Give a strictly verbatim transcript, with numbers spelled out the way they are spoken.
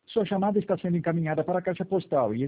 Sua chamada está sendo encaminhada para a caixa postal e